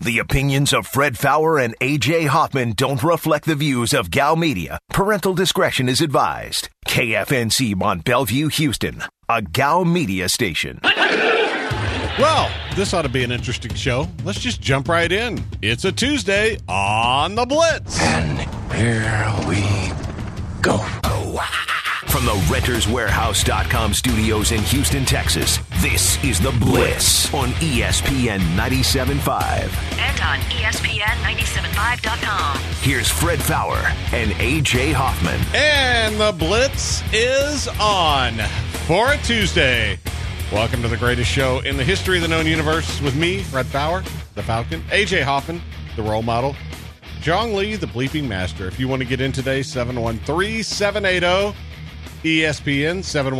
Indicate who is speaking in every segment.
Speaker 1: The opinions of Fred Faour and A.J. Hoffman don't reflect the views of Gal Media. Parental discretion is advised. KFNC Mont Bellevue, Houston, a Gal Media station.
Speaker 2: Well, this ought to be an interesting show. Let's just jump right in. It's a Tuesday on The Blitz.
Speaker 3: And here we go.
Speaker 1: From the RentersWarehouse.com studios in Houston, Texas, this is The Blitz on ESPN 97.5.
Speaker 4: And on ESPN975.com.
Speaker 1: Here's Fred Faour and A.J. Hoffman.
Speaker 2: And The Blitz is on for a Tuesday. Welcome to the greatest show in the history of the known universe with me, Fred Faour, the Falcon, A.J. Hoffman, the role model, Jong Lee, the bleeping master. If you want to get in today, 713-780 ESPN,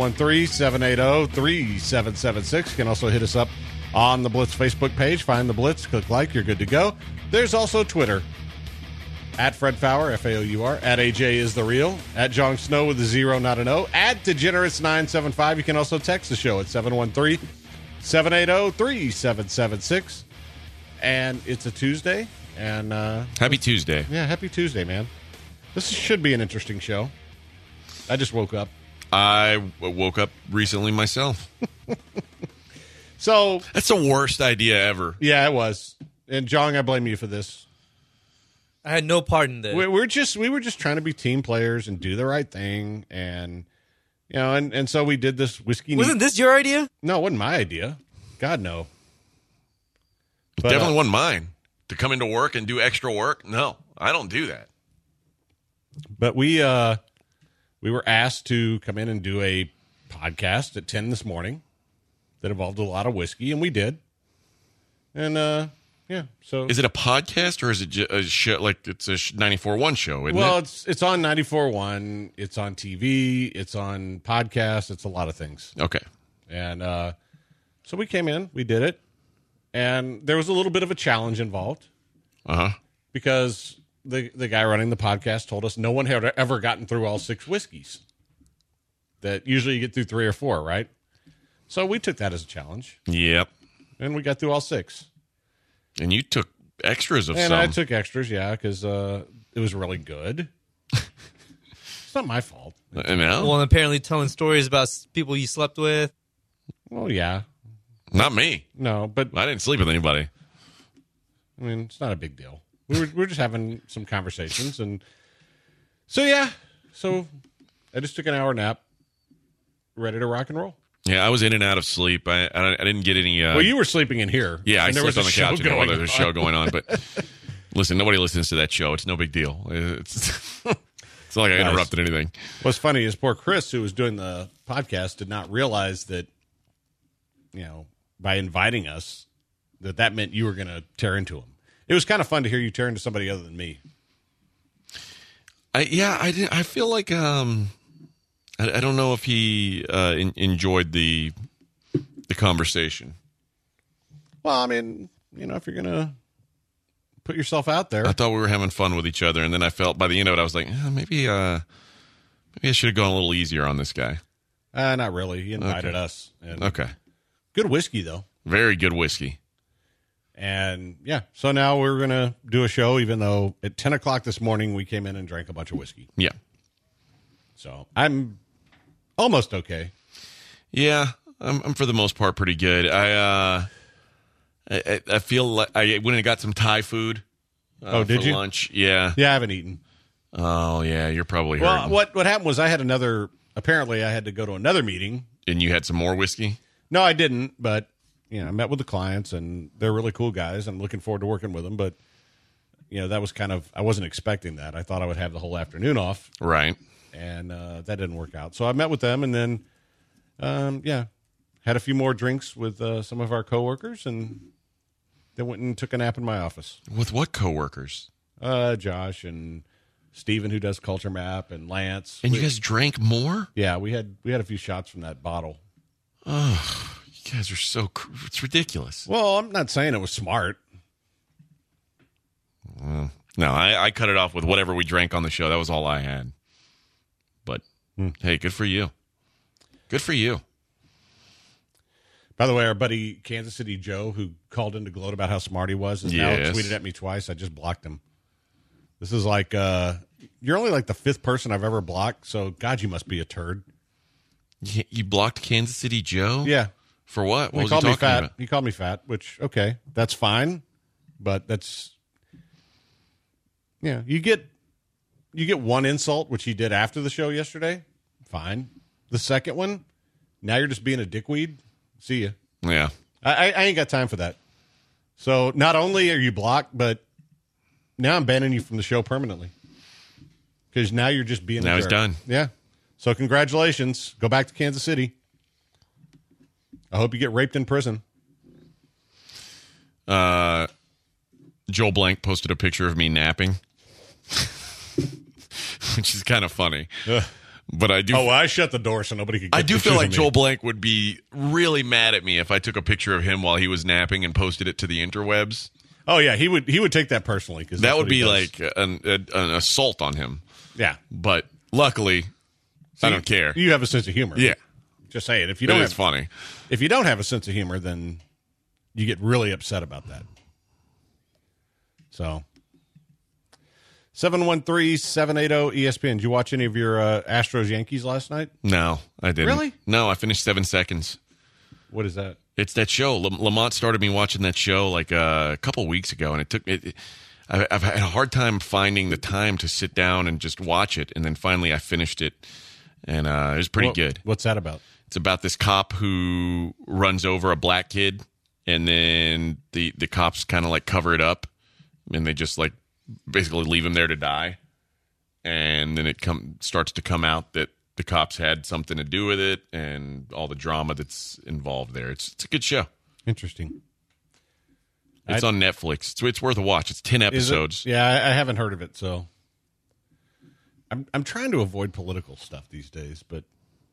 Speaker 2: 713-780-3776. You can also hit us up on the Blitz Facebook page. Find the Blitz, click like, you're good to go. There's also Twitter, at Fred Faour, F-A-O-U-R, at AJ is the real, at Jong Snow with a 0, not an O, at Degenerates975. You can also text the show at 713-780-3776. And it's a Tuesday. And
Speaker 5: happy Tuesday.
Speaker 2: Yeah, happy Tuesday, man. This should be an interesting show. I just woke up.
Speaker 5: I woke up recently myself.
Speaker 2: So
Speaker 5: that's the worst idea ever.
Speaker 2: Yeah, it was. And Jong, I blame you for this.
Speaker 6: I had no part in this.
Speaker 2: We were just trying to be team players and do the right thing, and you know, and so we did this whiskey.
Speaker 6: Wasn't this your idea?
Speaker 2: No, it wasn't my idea. God, no.
Speaker 5: It definitely wasn't mine. To come into work and do extra work? No, I don't do that.
Speaker 2: But we were asked to come in and do a podcast at 10 this morning that involved a lot of whiskey, and we did. And yeah, so
Speaker 5: is it a podcast or is it a show? Like it's a 94.1 show, isn't it?
Speaker 2: Well, it's on 94.1. It's on TV. It's on podcasts. It's a lot of things.
Speaker 5: Okay.
Speaker 2: And so we came in, we did it, and there was a little bit of a challenge involved. Because the guy running the podcast told us no one had ever gotten through all 6 whiskeys. That usually you get through 3 or 4, right? So we took that as a challenge.
Speaker 5: Yep.
Speaker 2: And we got through all 6.
Speaker 5: And you took extras of some.
Speaker 2: And I took extras, yeah, because it was really good. It's not my fault.
Speaker 5: No?
Speaker 6: Well, and apparently telling stories about people you slept with.
Speaker 2: Well, yeah.
Speaker 5: Not me.
Speaker 2: No, but
Speaker 5: I didn't sleep with anybody.
Speaker 2: I mean, it's not a big deal. We were just having some conversations, and so yeah. So I just took an hour nap, ready to rock and roll.
Speaker 5: Yeah, I was in and out of sleep. I didn't get any.
Speaker 2: Well, you were sleeping in here.
Speaker 5: Yeah, I slept on the couch. There was a show going on, but listen, nobody listens to that show. It's no big deal. It's not like I interrupted anything.
Speaker 2: What's funny is poor Chris, who was doing the podcast, did not realize that, you know, by inviting us, that meant you were going to tear into him. It was kind of fun to hear you tear into somebody other than me.
Speaker 5: I did. I feel like I don't know if he enjoyed the conversation. Well,
Speaker 2: I mean, you know, if you're gonna put yourself out there,
Speaker 5: I thought we were having fun with each other, and then I felt by the end of it, I was like, maybe I should have gone a little easier on this guy.
Speaker 2: Not really. He invited us. And
Speaker 5: okay.
Speaker 2: Good whiskey, though.
Speaker 5: Very good whiskey.
Speaker 2: And, yeah, so now we're going to do a show, even though at 10 o'clock this morning we came in and drank a bunch of whiskey.
Speaker 5: Yeah.
Speaker 2: So I'm almost okay.
Speaker 5: Yeah, I'm for the most part pretty good. I feel like I went and got some Thai food
Speaker 2: did
Speaker 5: for
Speaker 2: you?
Speaker 5: lunch. Yeah.
Speaker 2: Yeah, I haven't eaten.
Speaker 5: Oh, yeah, you're probably hurting.
Speaker 2: Well, what happened was I had to go to another meeting.
Speaker 5: And you had some more whiskey?
Speaker 2: No, I didn't, but you know, I met with the clients, and they're really cool guys. I'm looking forward to working with them, but you know, that was I wasn't expecting that. I thought I would have the whole afternoon off,
Speaker 5: right?
Speaker 2: And that didn't work out. So I met with them, and then had a few more drinks with some of our coworkers, and then went and took a nap in my office.
Speaker 5: With what coworkers?
Speaker 2: Josh and Steven, who does Culture Map, and Lance.
Speaker 5: And you guys drank more?
Speaker 2: Yeah, we had a few shots from that bottle.
Speaker 5: Oh, you guys are it's ridiculous.
Speaker 2: Well, I'm not saying it was smart.
Speaker 5: No, I cut it off with whatever we drank on the show. That was all I had. But, hey, good for you. Good for you.
Speaker 2: By the way, our buddy Kansas City Joe, who called in to gloat about how smart he was, has now
Speaker 5: Yes.
Speaker 2: tweeted at me twice. I just blocked him. This is like, you're only like the fifth person I've ever blocked, so God, you must be a turd.
Speaker 5: You blocked Kansas City Joe?
Speaker 2: Yeah.
Speaker 5: For what? What
Speaker 2: He
Speaker 5: was
Speaker 2: called
Speaker 5: he
Speaker 2: me
Speaker 5: talking
Speaker 2: fat.
Speaker 5: about?
Speaker 2: He called me fat, which, okay, that's fine. But that's, yeah, you get one insult, which he did after the show yesterday. Fine. The second one, now you're just being a dickweed. See ya.
Speaker 5: Yeah.
Speaker 2: I ain't got time for that. So not only are you blocked, but now I'm banning you from the show permanently. Because now you're just being
Speaker 5: Now
Speaker 2: a
Speaker 5: he's
Speaker 2: jerk.
Speaker 5: done.
Speaker 2: Yeah. So congratulations. Go back to Kansas City. I hope you get raped in prison.
Speaker 5: Joel Blank posted a picture of me napping, which is kind of funny.
Speaker 2: Ugh.
Speaker 5: But I do.
Speaker 2: Oh, well, I shut the door so nobody could get
Speaker 5: I do feel
Speaker 2: pictures
Speaker 5: like
Speaker 2: of me.
Speaker 5: Joel Blank would be really mad at me if I took a picture of him while he was napping and posted it to the interwebs.
Speaker 2: Oh, yeah. He would take that personally. Cause
Speaker 5: That would be like an assault on him.
Speaker 2: Yeah.
Speaker 5: But luckily, I don't care.
Speaker 2: You have a sense of humor.
Speaker 5: Yeah.
Speaker 2: Just saying. If you
Speaker 5: It
Speaker 2: don't
Speaker 5: is
Speaker 2: have,
Speaker 5: funny.
Speaker 2: If you don't have a sense of humor, then you get really upset about that. So 713-780-ESPN. Did you watch any of your Astros Yankees last night?
Speaker 5: No, I didn't.
Speaker 2: Really?
Speaker 5: No, I finished 7 seconds.
Speaker 2: What is that?
Speaker 5: It's that show. Lamont started me watching that show like a couple weeks ago, and it took it. I've had a hard time finding the time to sit down and just watch it, and then finally I finished it, and it was pretty good.
Speaker 2: What's that about?
Speaker 5: It's about this cop who runs over a black kid, and then the cops kind of like cover it up, and they just like basically leave him there to die, and then it starts to come out that the cops had something to do with it, and all the drama that's involved there. It's a good show.
Speaker 2: Interesting.
Speaker 5: It's on Netflix. It's worth a watch. It's 10 episodes.
Speaker 2: Yeah, I haven't heard of it, so I'm trying to avoid political stuff these days, but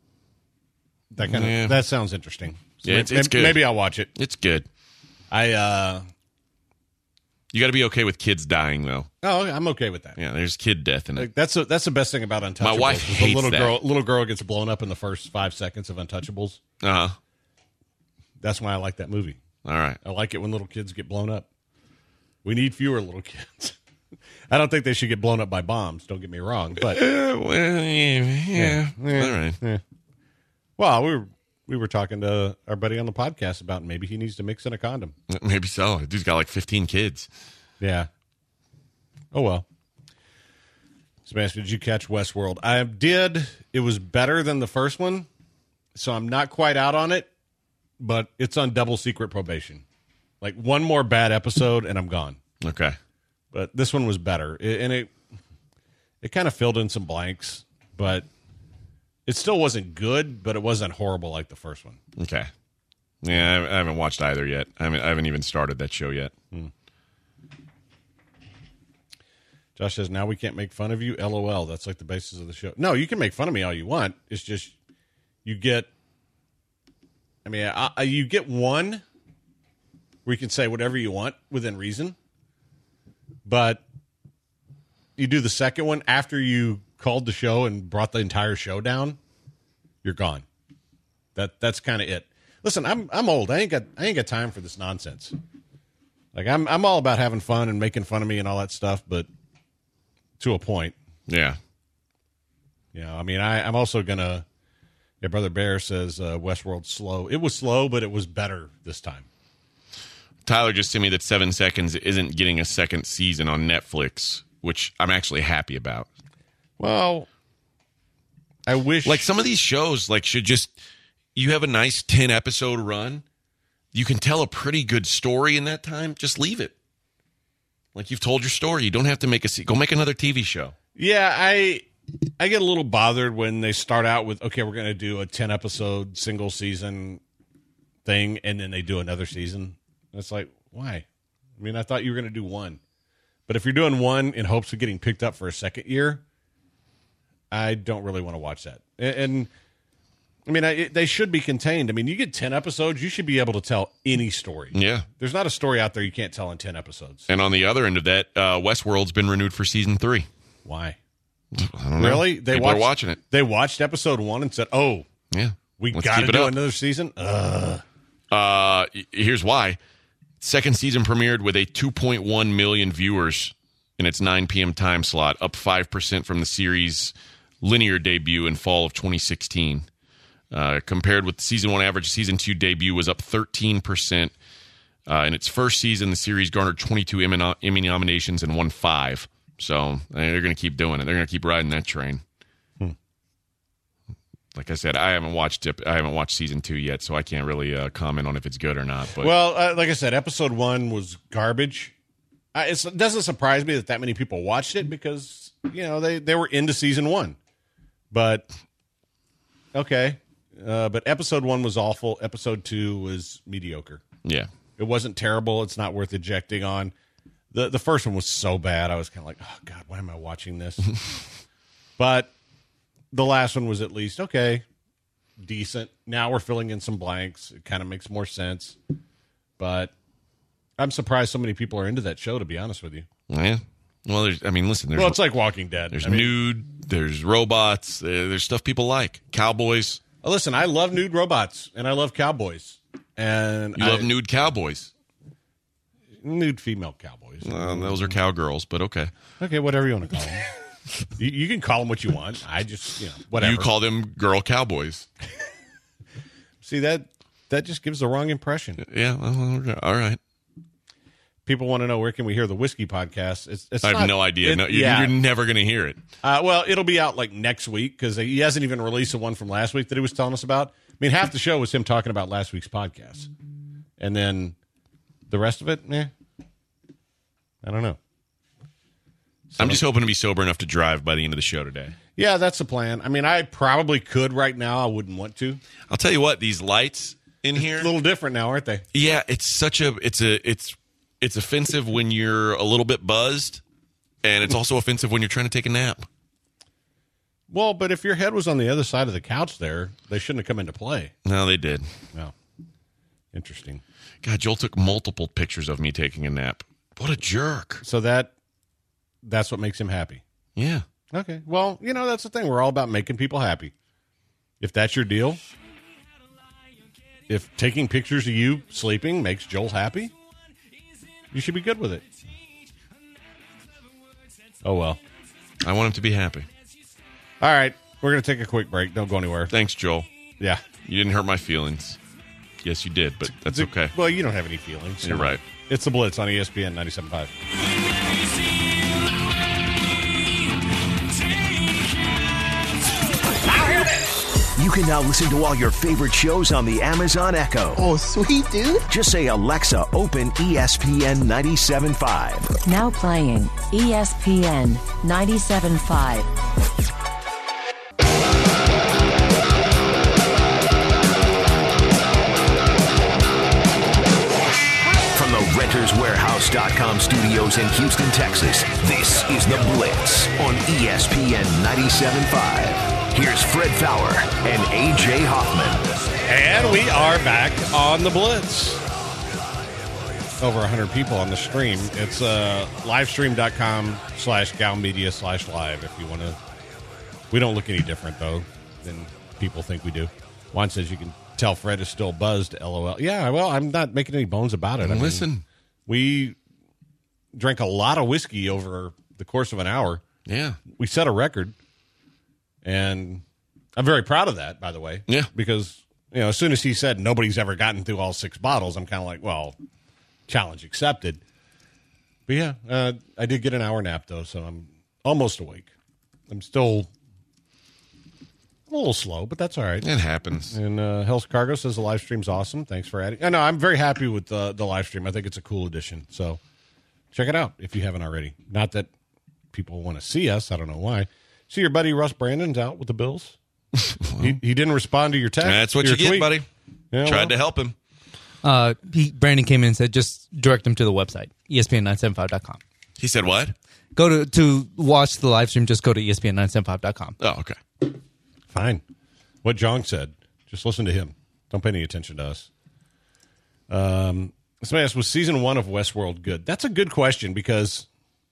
Speaker 2: that sounds interesting. So
Speaker 5: Yeah, it's good.
Speaker 2: Maybe I'll watch it.
Speaker 5: It's good.
Speaker 2: You
Speaker 5: You got to be okay with kids dying, though.
Speaker 2: I'm okay with that.
Speaker 5: Yeah, there's kid death in it.
Speaker 2: Like, that's the best thing about Untouchables.
Speaker 5: My wife
Speaker 2: is
Speaker 5: hates
Speaker 2: the
Speaker 5: that.
Speaker 2: little girl gets blown up in the first 5 seconds of Untouchables.
Speaker 5: Uh-huh.
Speaker 2: That's why I like that movie.
Speaker 5: All right.
Speaker 2: I like it when little kids get blown up. We need fewer little kids. I don't think they should get blown up by bombs. Don't get me wrong, but
Speaker 5: Well, yeah. All right.
Speaker 2: well, we were talking to our buddy on the podcast about maybe he needs to mix in a condom.
Speaker 5: Maybe so. Dude's got like 15 kids.
Speaker 2: Yeah. Oh well. Sebastian, did you catch Westworld? I did. It was better than the first one, so I'm not quite out on it, but it's on double secret probation. Like one more bad episode and I'm gone.
Speaker 5: Okay.
Speaker 2: But this one was better, and it kind of filled in some blanks, but it still wasn't good, but it wasn't horrible like the first one.
Speaker 5: Okay. Yeah, I haven't watched either yet. I haven't even started that show yet.
Speaker 2: Josh says, now we can't make fun of you. LOL. That's like the basis of the show. No, you can make fun of me all you want. It's just you get, you get one where you can say whatever you want within reason, but you do the second one after you called the show and brought the entire show down, you're gone. That's kind of it. Listen, I'm old. I ain't got time for this nonsense. Like I'm all about having fun and making fun of me and all that stuff, but to a point.
Speaker 5: Yeah.
Speaker 2: You know, I'm also gonna. Yeah, Brother Bear says Westworld's slow. It was slow, but it was better this time.
Speaker 5: Tyler just sent me that 7 Seconds isn't getting a second season on Netflix, which I'm actually happy about.
Speaker 2: Well, I wish
Speaker 5: Like some of these shows, like should just you have a nice 10 episode run. You can tell a pretty good story in that time. Just leave it. Like you've told your story. You don't have to make go make another TV show.
Speaker 2: Yeah, I get a little bothered when they start out with, okay, we're going to do a 10 episode single season thing, and then they do another season. It's like, why? I mean, I thought you were going to do one. But if you're doing one in hopes of getting picked up for a second year, I don't really want to watch that. And I mean, they should be contained. I mean, you get 10 episodes, you should be able to tell any story.
Speaker 5: Yeah.
Speaker 2: There's not a story out there you can't tell in 10 episodes.
Speaker 5: And on the other end of that, Westworld's been renewed for season 3.
Speaker 2: Why?
Speaker 5: I don't know.
Speaker 2: Really?
Speaker 5: People are watching it.
Speaker 2: They watched episode 1 and said, oh,
Speaker 5: Yeah.
Speaker 2: we
Speaker 5: Let's
Speaker 2: got to
Speaker 5: keep it
Speaker 2: do
Speaker 5: up.
Speaker 2: another season?
Speaker 5: Here's why. Second season premiered with a 2.1 million viewers in its 9 p.m. time slot, up 5% from the series' linear debut in fall of 2016. Compared with the season 1 average, season 2 debut was up 13%. In its first season, the series garnered 22 Emmy nominations and won 5. So they're going to keep doing it. They're going to keep riding that train. Like I said, I haven't watched season 2 yet, so I can't really comment on if it's good or not. But
Speaker 2: well, like I said, episode 1 was garbage. It doesn't surprise me that many people watched it because they were into season 1. But okay, but episode 1 was awful. Episode 2 was mediocre.
Speaker 5: Yeah,
Speaker 2: it wasn't terrible. It's not worth ejecting on. The first one was so bad. I was kind of like, oh God, why am I watching this? But the last one was at least okay, decent. Now we're filling in some blanks. It kind of makes more sense. But I'm surprised so many people are into that show, to be honest with you.
Speaker 5: Yeah. Well, listen.
Speaker 2: It's like Walking Dead.
Speaker 5: There's nude, there's robots, there's stuff people like. Cowboys.
Speaker 2: Listen, I love nude robots, and I love cowboys. And
Speaker 5: you love nude cowboys.
Speaker 2: Nude female cowboys.
Speaker 5: Those are cowgirls, but okay.
Speaker 2: Okay, whatever you want to call them. You can call them what you want. I just, whatever.
Speaker 5: You call them girl cowboys.
Speaker 2: See, that just gives the wrong impression.
Speaker 5: Yeah, well, all right.
Speaker 2: People want to know, where can we hear the Whiskey Podcast?
Speaker 5: I have no idea. You're never going to hear it.
Speaker 2: Well, it'll be out like next week because he hasn't even released the one from last week that he was telling us about. I mean, half the show was him talking about last week's podcast. And then the rest of it, I don't know.
Speaker 5: I'm just hoping to be sober enough to drive by the end of the show today.
Speaker 2: Yeah, that's the plan. I mean, I probably could right now. I wouldn't want to.
Speaker 5: I'll tell you what, these lights in here,
Speaker 2: a little different now, aren't they?
Speaker 5: Yeah, it's offensive when you're a little bit buzzed, and it's also offensive when you're trying to take a nap.
Speaker 2: Well, but if your head was on the other side of the couch there, they shouldn't have come into play.
Speaker 5: No, they did.
Speaker 2: No. Interesting.
Speaker 5: God, Joel took multiple pictures of me taking a nap. What a jerk.
Speaker 2: So that's what makes him happy.
Speaker 5: Yeah.
Speaker 2: Okay. Well, that's the thing. We're all about making people happy. If that's your deal, if taking pictures of you sleeping makes Joel happy, you should be good with it. Oh, well.
Speaker 5: I want him to be happy.
Speaker 2: All right. We're going to take a quick break. Don't go anywhere.
Speaker 5: Thanks, Joel.
Speaker 2: Yeah.
Speaker 5: You didn't hurt my feelings. Yes, you did, but that's okay.
Speaker 2: Well, you don't have any feelings.
Speaker 5: You're right.
Speaker 2: It's The Blitz on ESPN 97.5.
Speaker 1: You can now listen to all your favorite shows on the Amazon Echo.
Speaker 4: Oh, sweet, dude.
Speaker 1: Just say, Alexa, open ESPN 97.5.
Speaker 7: Now playing ESPN 97.5.
Speaker 1: From the RentersWarehouse.com studios in Houston, Texas, this is The Blitz on ESPN 97.5. Here's Fred Fowler and A.J. Hoffman.
Speaker 2: And we are back on The Blitz. Over 100 people on the stream. It's livestream.com/galmedia/live if you want to. We don't look any different, though, than people think we do. Juan says you can tell Fred is still buzzed, LOL. Yeah, well, I'm not making any bones about it.
Speaker 5: Listen.
Speaker 2: We drank a lot of whiskey over the course of an hour.
Speaker 5: Yeah.
Speaker 2: We set a record. And I'm very proud of that, by the way.
Speaker 5: Yeah.
Speaker 2: Because, as soon as he said nobody's ever gotten through all 6 bottles, I'm kind of like, well, challenge accepted. But yeah, I did get an hour nap, though, so I'm almost awake. I'm still a little slow, but that's all right.
Speaker 5: It happens.
Speaker 2: And Hell's Cargo says the live stream's awesome. Thanks for adding. I know, I'm very happy with the live stream. I think it's a cool addition. So check it out if you haven't already. Not that people want to see us. I don't know why. See, your buddy Russ Brandon's out with the Bills. He didn't respond to your text.
Speaker 5: That's what you
Speaker 2: tweet.
Speaker 5: get, buddy.
Speaker 2: Yeah,
Speaker 5: Tried to help him.
Speaker 6: Brandon came in and said, just direct them to the website, ESPN975.com.
Speaker 5: He said what?
Speaker 6: Go to watch the live stream, just go to ESPN975.com.
Speaker 5: Oh, okay.
Speaker 2: Fine. What Jong said. Just listen to him. Don't pay any attention to us. Somebody asked, was season 1 of Westworld good? That's a good question because,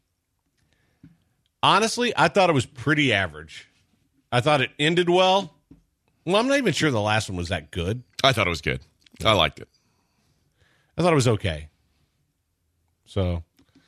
Speaker 2: honestly, I thought it was pretty average. I thought it ended well. Well, I'm not even sure the last one was that good.
Speaker 5: I thought it was good. I liked it.
Speaker 2: I thought it was okay. So,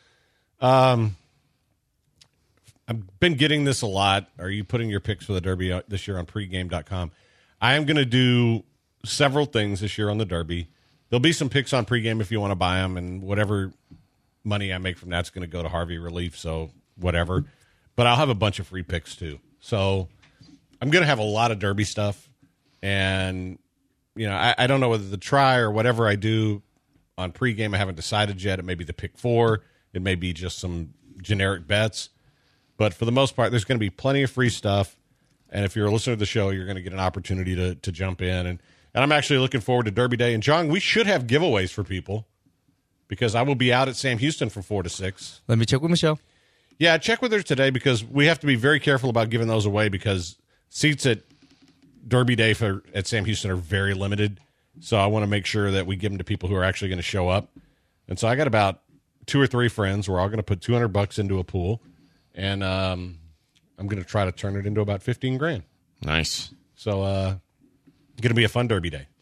Speaker 2: I've been getting this a lot. Are you putting your picks for the Derby out this year on pregame.com? I am going to do several things this year on the Derby. There'll be some picks on pregame if you want to buy them, and whatever money I make from that's going to go to Harvey Relief, so whatever. But I'll have a bunch of free picks too. So I'm going to have a lot of Derby stuff, and I don't know whether to try or whatever I do on pregame. I haven't decided yet. It may be the pick 4. It may be just some generic bets. But for the most part, there's going to be plenty of free stuff. And if you're a listener to the show, you're going to get an opportunity to jump in. And I'm actually looking forward to Derby Day. And, John, we should have giveaways for people because I will be out at Sam Houston from 4 to 6.
Speaker 6: Let me check with Michelle.
Speaker 2: Yeah, check with her today because we have to be very careful about giving those away because seats at Derby Day at Sam Houston are very limited. So I want to make sure that we give them to people who are actually going to show up. And so I got about 2 or 3 friends. We're all going to put $200 into a pool. And I'm going to try to turn it into about $15,000.
Speaker 5: Nice.
Speaker 2: So going to be a fun Derby Day.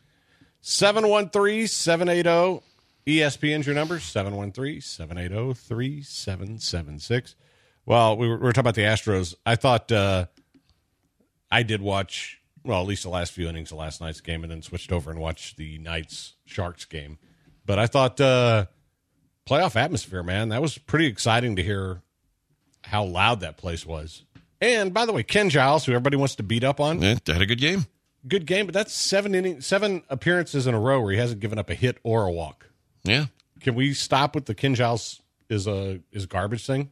Speaker 2: 713-780-ESPN's your number, 713-780-3776. Well, we were talking about the Astros. I thought I did watch, well, at least the last few innings of last night's game and then switched over and watched the Knights-Sharks game. But I thought playoff atmosphere, man, that was pretty exciting to hear how loud that place was. And, by the way, Ken Giles, who everybody wants to beat up on.
Speaker 5: Yeah, had a good game.
Speaker 2: Good game, but that's 7 appearances in a row where he hasn't given up a hit or a walk.
Speaker 5: Yeah.
Speaker 2: Can we stop with the Ken Giles is garbage thing?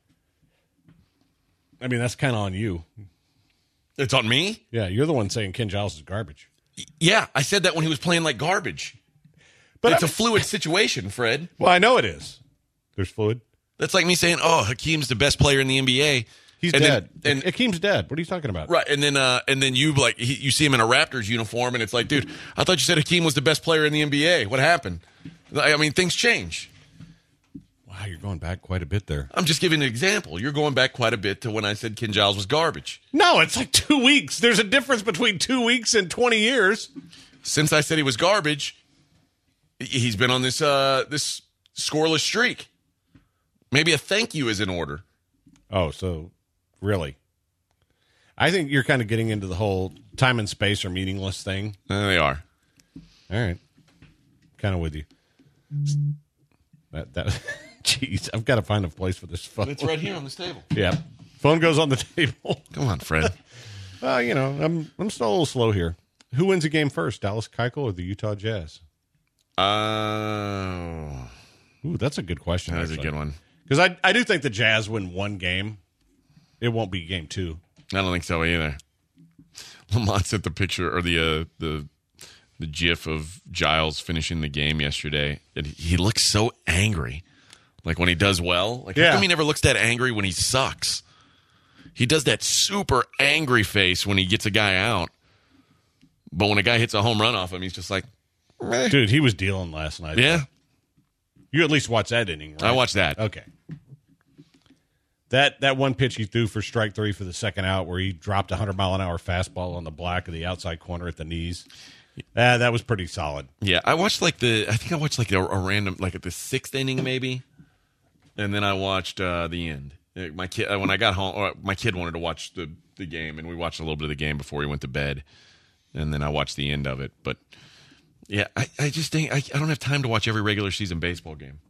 Speaker 2: I mean, that's kind of on you.
Speaker 5: It's on me?
Speaker 2: Yeah, you're the one saying Ken Giles is garbage.
Speaker 5: Yeah, I said that when he was playing like garbage. But it's a fluid situation, Fred.
Speaker 2: Well, I know it is. There's fluid.
Speaker 5: That's like me saying, "Oh, Hakeem's the best player in the NBA."
Speaker 2: He's dead. And Hakeem's dead. What are you talking about?
Speaker 5: Right, and then you you see him in a Raptors uniform, and it's like, dude, I thought you said Hakeem was the best player in the NBA. What happened? I mean, things change.
Speaker 2: Wow, you're going back quite a bit there.
Speaker 5: I'm just giving an example. You're going back quite a bit to when I said Ken Giles was garbage.
Speaker 2: No, it's like 2 weeks. There's a difference between 2 weeks and 20 years.
Speaker 5: Since I said he was garbage, he's been on this this scoreless streak. Maybe a thank you is in order.
Speaker 2: Oh, so really? I think you're kind of getting into the whole time and space are meaningless thing.
Speaker 5: They are.
Speaker 2: All right. Kind of with you. That jeez, I've got to find a place for this phone.
Speaker 5: It's right here on this table.
Speaker 2: Yeah. Phone goes on the table.
Speaker 5: Come on, Fred.
Speaker 2: I'm still a little slow here. Who wins a game first, Dallas Keuchel or the Utah Jazz? Ooh, that's a good question.
Speaker 5: That's a good one.
Speaker 2: Because I do think the Jazz win one game. It won't be game 2.
Speaker 5: I don't think so either. Lamont sent the picture or the gif of Giles finishing the game yesterday, and he looks so angry. Like when he does well. Like, how come he never looks that angry when he sucks? He does that super angry face when he gets a guy out. But when a guy hits a home run off him, he's just like, meh.
Speaker 2: Dude, he was dealing last night.
Speaker 5: Yeah.
Speaker 2: You at least watched that inning, right?
Speaker 5: I watched that.
Speaker 2: Okay. That one pitch he threw for strike 3 for the second out where he dropped a 100-mile-an-hour fastball on the black of the outside corner at the knees. That was pretty solid.
Speaker 5: Yeah, I watched a random, like at the 6th inning maybe, and then I watched the end. My kid, when I got home, my kid wanted to watch the game, and we watched a little bit of the game before he went to bed, and then I watched the end of it. But yeah, I just think I don't have time to watch every regular season baseball game.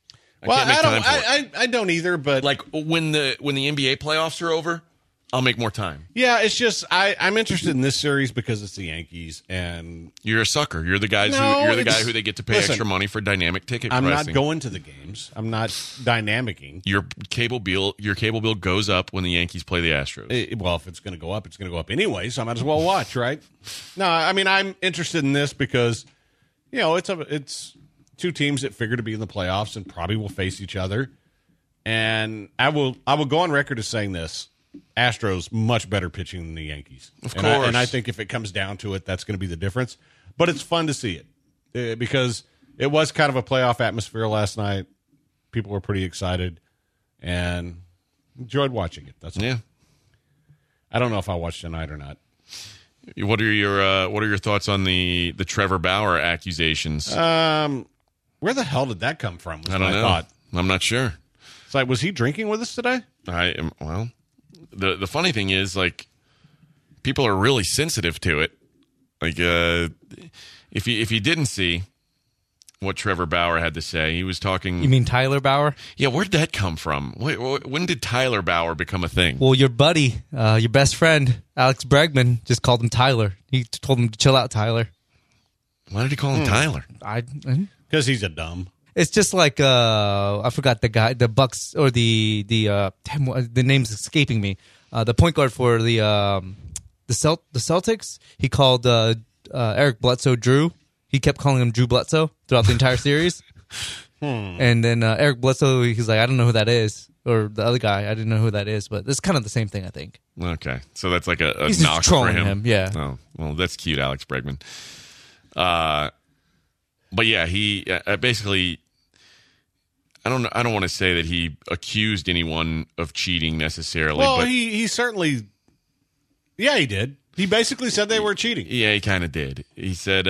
Speaker 2: I don't either, but
Speaker 5: like when the NBA playoffs are over, I'll make more time.
Speaker 2: Yeah, it's just I'm interested in this series because it's the Yankees, and
Speaker 5: you're a sucker. You're the guy who they get to pay extra money for dynamic ticket pricing.
Speaker 2: I'm not going to the games. I'm not dynamicing.
Speaker 5: Your cable bill goes up when the Yankees play the Astros.
Speaker 2: Well, if it's going to go up, it's going to go up anyway, so I might as well watch, right? No, I mean I'm interested in this because it's two teams that figure to be in the playoffs and probably will face each other. And I will go on record as saying this. Astros much better pitching than the Yankees.
Speaker 5: Of course.
Speaker 2: And I think if it comes down to it, that's going to be the difference. But it's fun to see it because it was kind of a playoff atmosphere last night. People were pretty excited and enjoyed watching it. That's all.
Speaker 5: Yeah.
Speaker 2: I don't know if I'll watch tonight or not.
Speaker 5: What are your thoughts on the Trevor Bauer accusations?
Speaker 2: Where the hell did that come from? Was
Speaker 5: I don't
Speaker 2: my
Speaker 5: know.
Speaker 2: thought.
Speaker 5: I'm not sure.
Speaker 2: It's like, was he drinking with us today?
Speaker 5: Well, the funny thing is, like, people are really sensitive to it. Like, if you didn't see what Trevor Bauer had to say, he was talking.
Speaker 6: You mean Tyler Bauer?
Speaker 5: Yeah, where'd that come from? When did Tyler Bauer become a thing?
Speaker 6: Well, your buddy, your best friend, Alex Bregman, just called him Tyler. He told him to chill out, Tyler.
Speaker 5: Why did he call him Tyler?
Speaker 2: Because he's a dumb.
Speaker 6: It's just like I forgot the guy, the Bucks or the name's escaping me. The point guard for the Celtics. He called Eric Bledsoe Drew. He kept calling him Drew Bledsoe throughout the entire series. And then Eric Bledsoe, he's like, I don't know who that is. Or the other guy, I didn't know who that is. But it's kind of the same thing, I think.
Speaker 5: Okay, so that's like a
Speaker 6: He's
Speaker 5: knock
Speaker 6: just
Speaker 5: for
Speaker 6: trolling
Speaker 5: him.
Speaker 6: him, yeah.
Speaker 5: Oh, well, that's cute, Alex Bregman. But yeah, he basically. I don't want to say that he accused anyone of cheating necessarily.
Speaker 2: Well,
Speaker 5: but
Speaker 2: he certainly. Yeah, he did. He basically said they were cheating.
Speaker 5: Yeah, he kind of did. He said,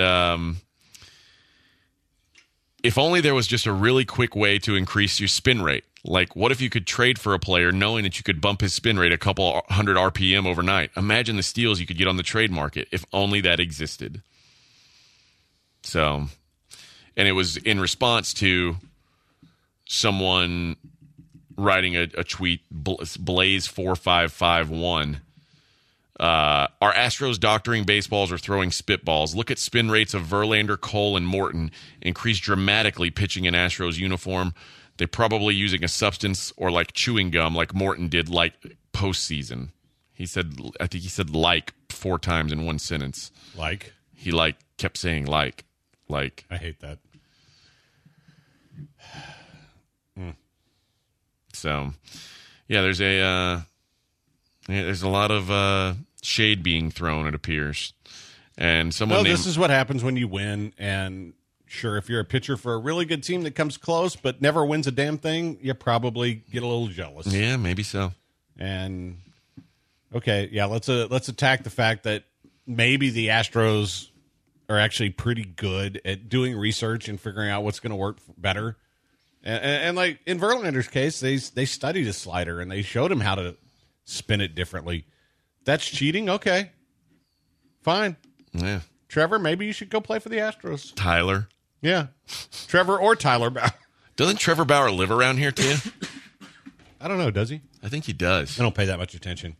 Speaker 5: if only there was just a really quick way to increase your spin rate. Like, what if you could trade for a player knowing that you could bump his spin rate a couple 100 RPM overnight? Imagine the steals you could get on the trade market if only that existed. So, and it was in response to someone writing a tweet, Blaze4551. Are Astros doctoring baseballs or throwing spitballs? Look at spin rates of Verlander, Cole, and Morton increased dramatically pitching in Astros uniform. They're probably using a substance or like chewing gum like Morton did like postseason. I think he said like 4 times in one sentence.
Speaker 2: Like?
Speaker 5: He kept saying like.
Speaker 2: I hate that.
Speaker 5: So, yeah, there's a lot of shade being thrown, it appears. And someone
Speaker 2: this is what happens when you win. And sure, if you're a pitcher for a really good team that comes close but never wins a damn thing, you probably get a little jealous.
Speaker 5: Yeah, maybe so.
Speaker 2: And okay, yeah, let's attack the fact that maybe the Astros are actually pretty good at doing research and figuring out what's going to work better. And like in Verlander's case, they studied his slider and they showed him how to spin it differently. That's cheating? Okay. Fine.
Speaker 5: Yeah.
Speaker 2: Trevor, maybe you should go play for the Astros.
Speaker 5: Tyler.
Speaker 2: Yeah. Trevor or Tyler Bauer.
Speaker 5: Doesn't Trevor Bauer live around here too?
Speaker 2: I don't know, does he?
Speaker 5: I think he does.
Speaker 2: I don't pay that much attention.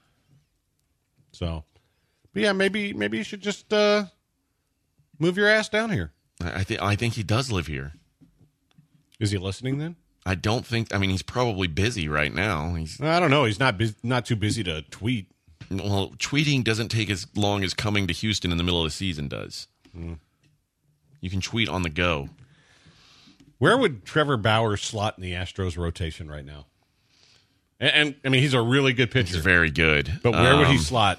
Speaker 2: So, but yeah, maybe you should just move your ass down here.
Speaker 5: I think he does live here.
Speaker 2: Is he listening then?
Speaker 5: I don't think. I mean, he's probably busy right now.
Speaker 2: I don't know. He's not too busy to tweet.
Speaker 5: Well, tweeting doesn't take as long as coming to Houston in the middle of the season does. You can tweet on the go.
Speaker 2: Where would Trevor Bauer slot in the Astros rotation right now? And I mean, he's a really good pitcher.
Speaker 5: He's very good.
Speaker 2: But where would he slot?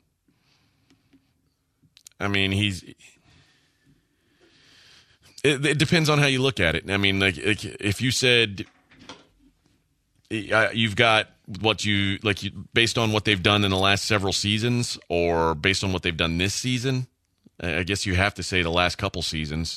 Speaker 5: I mean, It depends on how you look at it. I mean, like if you said you've got based on what they've done in the last several seasons, or based on what they've done this season, I guess you have to say the last couple seasons.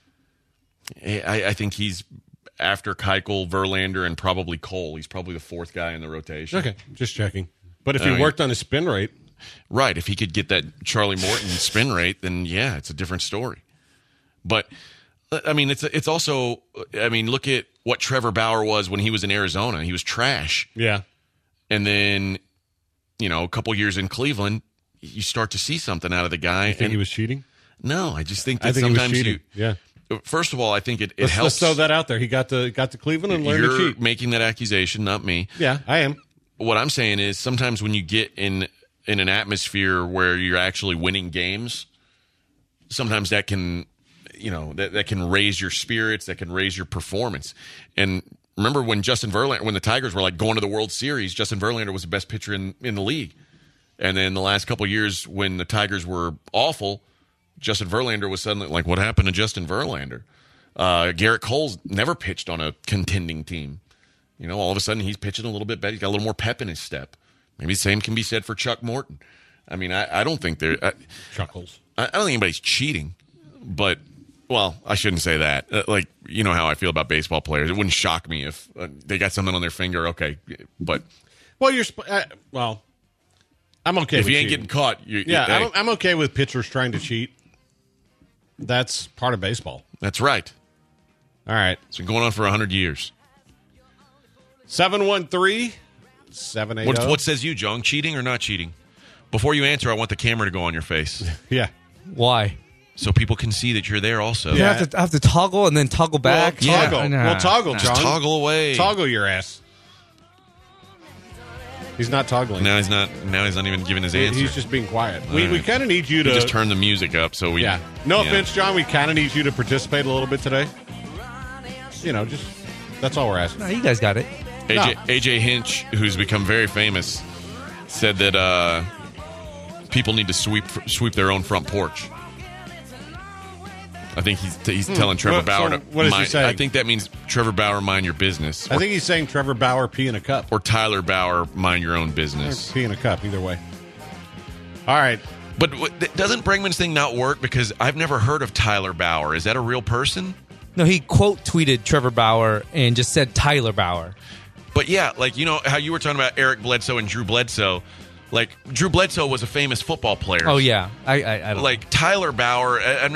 Speaker 5: I think he's after Keuchel, Verlander, and probably Cole. He's probably the 4th guy in the rotation.
Speaker 2: Okay, just checking. But if he worked on his spin rate,
Speaker 5: right? If he could get that Charlie Morton spin rate, then yeah, it's a different story. But I mean, it's also, I mean, look at what Trevor Bauer was when he was in Arizona. He was trash.
Speaker 2: Yeah.
Speaker 5: And then, a couple years in Cleveland, you start to see something out of the guy.
Speaker 2: You think he was cheating?
Speaker 5: No, I just think that
Speaker 2: he was
Speaker 5: sometimes
Speaker 2: cheating. Yeah.
Speaker 5: First of all, I think it
Speaker 2: let's
Speaker 5: helps.
Speaker 2: Let's throw that out there. He got to Cleveland and learned to
Speaker 5: You're
Speaker 2: cheat.
Speaker 5: making that accusation, not me.
Speaker 2: Yeah, I am.
Speaker 5: What I'm saying is sometimes when you get in an atmosphere where you're actually winning games, sometimes that can... that can raise your spirits, that can raise your performance. And remember when the Tigers were like going to the World Series, Justin Verlander was the best pitcher in the league. And then the last couple of years when the Tigers were awful, Justin Verlander was suddenly like, what happened to Justin Verlander? Garrett Cole's never pitched on a contending team. All of a sudden he's pitching a little bit better. He's got a little more pep in his step. Maybe the same can be said for Chuck Morton. I mean, I don't think
Speaker 2: Chuckles.
Speaker 5: I don't think anybody's cheating, but Well, I shouldn't say that. Like, you know how I feel about baseball players. It wouldn't shock me if they got something on their finger. Okay, but
Speaker 2: Well, I'm okay.
Speaker 5: if
Speaker 2: with
Speaker 5: you ain't
Speaker 2: cheating.
Speaker 5: getting caught,
Speaker 2: I'm okay with pitchers trying to cheat. That's part of baseball.
Speaker 5: That's right.
Speaker 2: All right.
Speaker 5: It's been going on for 100 years.
Speaker 2: 713-780.
Speaker 5: What says you, Jong? Cheating or not cheating? Before you answer, I want the camera to go on your face
Speaker 2: Yeah.
Speaker 6: Why?
Speaker 5: so people can see that you're there also.
Speaker 6: You have to toggle and then toggle back.
Speaker 2: Well, toggle.
Speaker 6: Yeah, nah.
Speaker 2: Well, toggle,
Speaker 5: Just
Speaker 2: John.
Speaker 5: toggle away.
Speaker 2: Toggle your ass. He's not toggling.
Speaker 5: Now he's not even giving his answer.
Speaker 2: He's just being quiet.
Speaker 5: All
Speaker 2: We
Speaker 5: right.
Speaker 2: kind of need you to
Speaker 5: just turn the music up so we.
Speaker 2: Yeah. No offense, John. We kind of need you to participate a little bit today. Just that's all we're asking.
Speaker 6: Nah, you guys got it.
Speaker 5: AJ Hinch, who's become very famous, said that people need to sweep their own front porch. I think he's telling Trevor Bauer to.
Speaker 2: What is he saying?
Speaker 5: I think that means Trevor Bauer, mind your business.
Speaker 2: I think he's saying Trevor Bauer pee in a cup.
Speaker 5: Or Tyler Bauer, mind your own business.
Speaker 2: Pee in a cup, either way. All right.
Speaker 5: But doesn't Bregman's thing not work? Because I've never heard of Tyler Bauer. Is that a real person?
Speaker 6: No, he quote tweeted Trevor Bauer and just said Tyler Bauer.
Speaker 5: But yeah, like, you know how you were talking about Eric Bledsoe and Drew Bledsoe. Like, Drew Bledsoe was a famous football player.
Speaker 6: Oh yeah, I don't
Speaker 5: like Tyler Bauer. I'm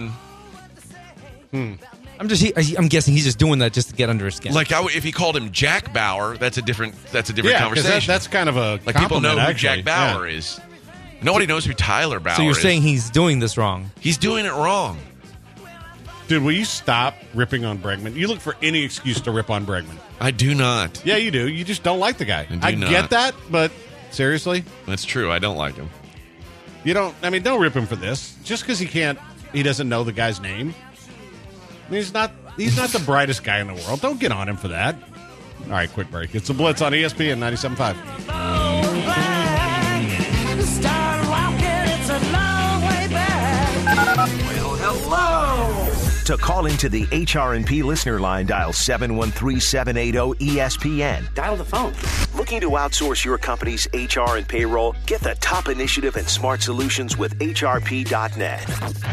Speaker 6: guessing he's just doing that just to get under his skin.
Speaker 5: like if he called him Jack Bauer, that's a different
Speaker 2: Yeah,
Speaker 5: conversation.
Speaker 2: that's kind of a
Speaker 5: like people know
Speaker 2: compliment,
Speaker 5: who
Speaker 2: actually.
Speaker 5: Jack Bauer is. Nobody knows who Tyler Bauer is.
Speaker 6: so you're saying he's doing this wrong?
Speaker 5: he's doing it wrong.
Speaker 2: Dude, will you stop ripping on Bregman? You look for any excuse to rip on Bregman.
Speaker 5: I do not.
Speaker 2: Yeah, you do. You just don't like the guy.
Speaker 5: I do not.
Speaker 2: Get that, but seriously,
Speaker 5: That's true. I don't like him.
Speaker 2: you don't. I mean, don't rip him for this. Just because he doesn't know the guy's name. I mean, he's not the brightest guy in the world. Don't get on him for that. All right, quick break. It's the Blitz on ESPN 97.5.
Speaker 1: To call into the HR&P listener line, dial 713-780-ESPN.
Speaker 4: Dial the phone.
Speaker 1: Looking to outsource your company's HR and payroll? Get the top initiative and smart solutions with HRP.net.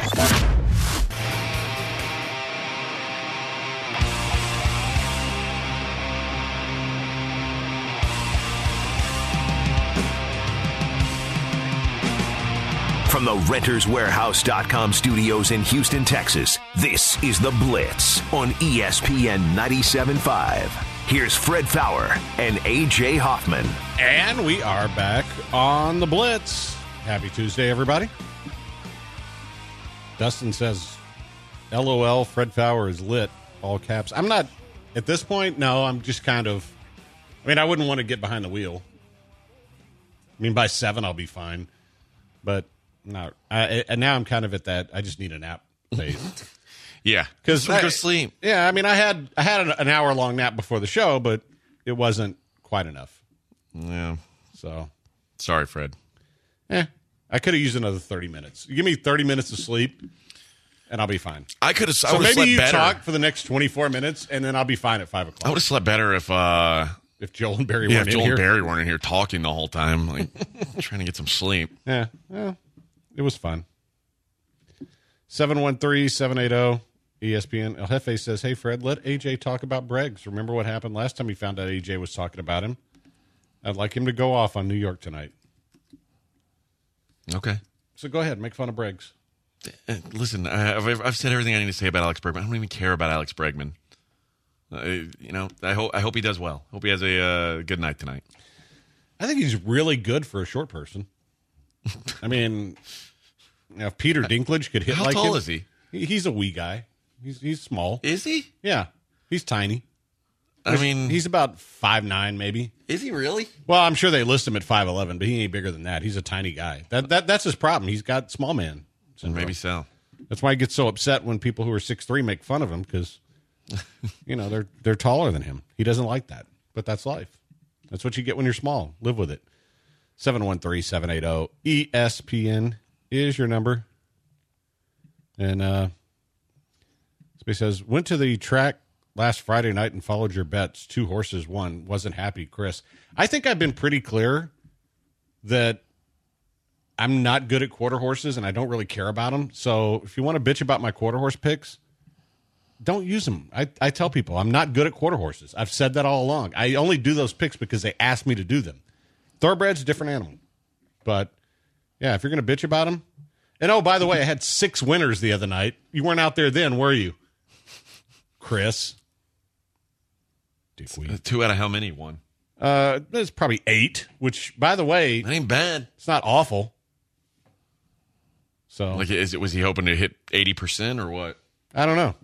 Speaker 1: From the RentersWarehouse.com studios in Houston, Texas, this is The Blitz on ESPN 97.5. Here's Fred Fowler and A.J. Hoffman.
Speaker 2: And we are back on the Blitz. Happy Tuesday, everybody. Dustin says, LOL, Fred Fowler is lit, all caps. I'm not, at this point, no, I'm just kind of, I wouldn't want to get behind the wheel. By 7, I'll be fine. But no, and now I'm kind of at that, I just need a nap phase.
Speaker 5: Yeah,
Speaker 2: Because
Speaker 5: go sleep.
Speaker 2: Yeah, I had an hour-long nap before the show, but it wasn't quite enough.
Speaker 5: Yeah.
Speaker 2: So,
Speaker 5: Sorry, Fred.
Speaker 2: I could have used another 30 minutes. You give me 30 minutes of sleep, and I'll be fine.
Speaker 5: I could have.
Speaker 2: So
Speaker 5: I would have
Speaker 2: maybe
Speaker 5: slept
Speaker 2: you
Speaker 5: better.
Speaker 2: talk for the next 24 minutes, and then I'll be fine at 5 o'clock.
Speaker 5: I would have slept better if
Speaker 2: If Joel and Barry
Speaker 5: if
Speaker 2: weren't in
Speaker 5: Joel
Speaker 2: here.
Speaker 5: and Barry weren't in here talking the whole time, like trying to get some sleep.
Speaker 2: Yeah, well, it was fun. 713-780-ESPN. El Jefe says, hey, Fred, let AJ talk about Breggs. Remember what happened last time he found out AJ was talking about him? I'd like him to go off on New York tonight.
Speaker 5: Okay.
Speaker 2: So go ahead, make fun of Breggs.
Speaker 5: Listen, I've said everything I need to say about Alex Bregman. I don't even care about Alex Bregman. I hope he does well. Hope he has a good night tonight.
Speaker 2: I think he's really good for a short person. If Peter Dinklage could hit
Speaker 5: How
Speaker 2: like him.
Speaker 5: tall is he?
Speaker 2: He's a wee guy. He's small.
Speaker 5: Is he?
Speaker 2: Yeah, he's tiny. He's about 5'9", maybe.
Speaker 5: Is he really?
Speaker 2: Well, I'm sure they list him at 5'11", but he ain't bigger than that. He's a tiny guy. That's his problem. He's got small man syndrome.
Speaker 5: Maybe so.
Speaker 2: That's why he gets so upset when people who are 6'3" make fun of him because, they're taller than him. He doesn't like that, but that's life. That's what you get when you're small. Live with it. 713-780-ESPN is your number. And somebody says, went to the track last Friday night and followed your bets. 2 horses won. Wasn't happy, Chris. I think I've been pretty clear that I'm not good at quarter horses, and I don't really care about them. So if you want to bitch about my quarter horse picks, don't use them. I tell people I'm not good at quarter horses. I've said that all along. I only do those picks because they asked me to do them. Thoroughbred's a different animal. But, yeah, if you're going to bitch about them. And, oh, by the way, I had 6 winners the other night. You weren't out there then, were you? Chris.
Speaker 5: 2 out of how many won?
Speaker 2: There's probably 8, which, by the way,
Speaker 5: That ain't bad.
Speaker 2: it's not awful. So,
Speaker 5: Like, was he hoping to hit 80% or what?
Speaker 2: I don't know.